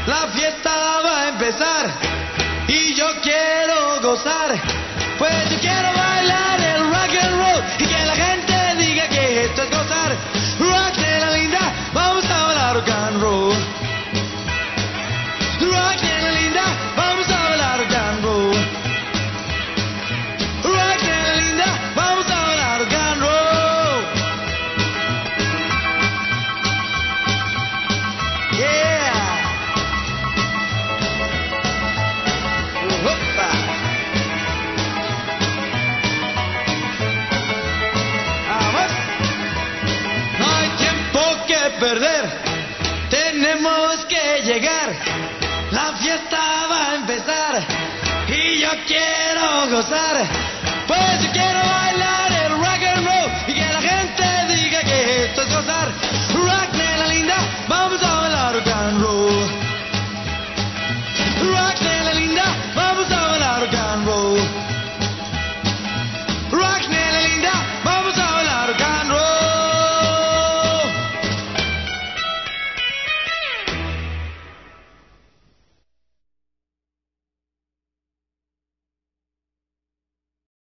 La fiesta va a empezar y yo quiero gozar. Pues yo quiero bailar el rock and roll y que la gente diga que esto es gozar. Rock de la linda, vamos a bailar rock and roll. Rock de la linda, vamos a bailar rock and roll. Rock de la linda, vamos a bailar rock and roll. Yeah. Opa. Vamos. No hay tiempo que perder, tenemos que llegar. La fiesta va a empezar y yo quiero gozar. Pues yo quiero